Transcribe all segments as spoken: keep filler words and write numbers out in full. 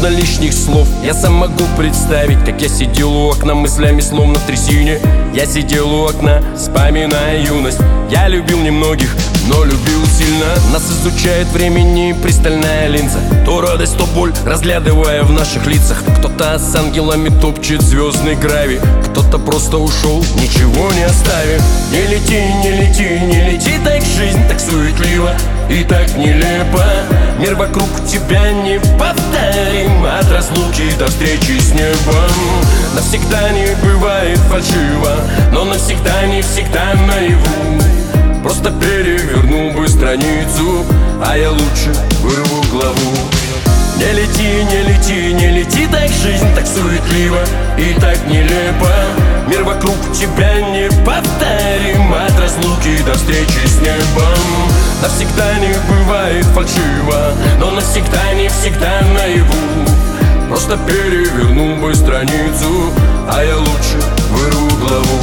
нужно лишних слов. Я сам могу представить, как я сидел у окна, мыслями словно в трясине. Я сидел у окна, вспоминая юность. Я любил немногих, но любил сильно. Нас изучает времени пристальная линза. То радость, то боль, разглядывая в наших лицах. Кто-то с ангелами топчет звездный гравий, кто-то просто ушел, ничего не оставив. Не лети, не лети, не лети так, жизнь так суетливо и так нелепо. Мир вокруг тебя не повторим, от разлуки до встречи с небом. Навсегда не бывает фальшиво, но навсегда не всегда наяву. Просто переверну бы страницу, а я лучше вырву главу. Не лети, не лети, не лети так, жизнь так суетлива и так нелепо. Мир вокруг тебя не повторим, от разлуки до встречи с небом. Навсегда не бывает фальшиво, но навсегда не всегда наяву. Просто переверну бы страницу, а я лучше вырву главу.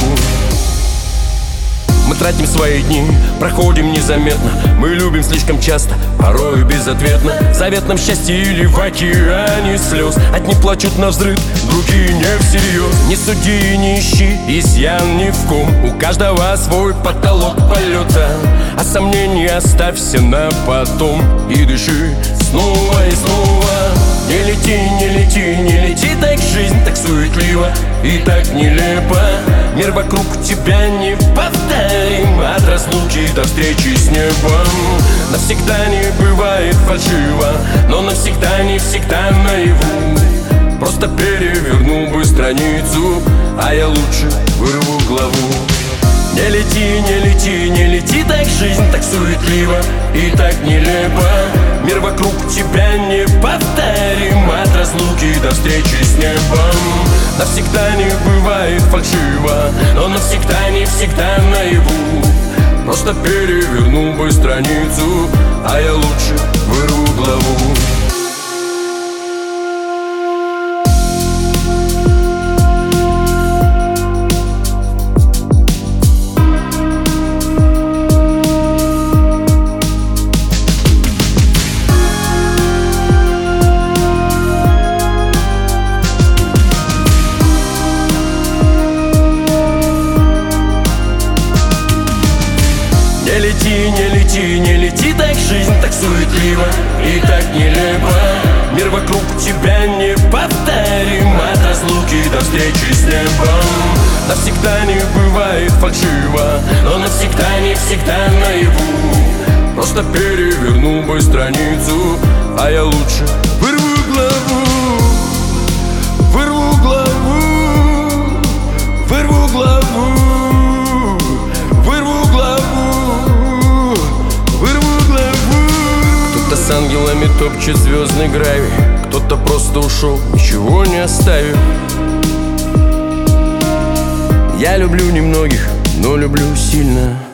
Мы тратим свои дни, проходим незаметно. Мы любим слишком часто, порою безответно. В заветном счастье или в океане слез. Одни плачут навзрыд, другие не всерьез. Не суди, не ищи изъян ни в ком. У каждого свой потолок полета, а сомнения оставься на потом. И дыши снова и снова. Не лети, не лети, не лети так, жизнь так суетлива и так нелепо. Мир вокруг тебя не повторим, от разлуки до встречи с небом. Навсегда не бывает фальшиво, но навсегда не всегда наяву. Просто переверну бы страницу, а я лучше вырву главу. Не лети, не лети, не лети так, жизнь так суетлива и так нелепо. Мир вокруг тебя не повторим, от разлуки до встречи с небом. Навсегда не бывает фальшиво, но навсегда не всегда наяву. Просто переверну бы страницу, а я лучше вырву главу. Не лети, не лети, не лети так, жизнь так суетлива и так нелепо. Мир вокруг тебя не повторим, от разлуки до встречи с небом. Навсегда не бывает фальшиво, но навсегда не всегда наяву. Просто переверну бы страницу, а я лучше вырву главу. Вырву главу, вырву главу. С ангелами топчет звездный гравий, кто-то просто ушел, ничего не оставив. Я люблю немногих, но люблю сильно.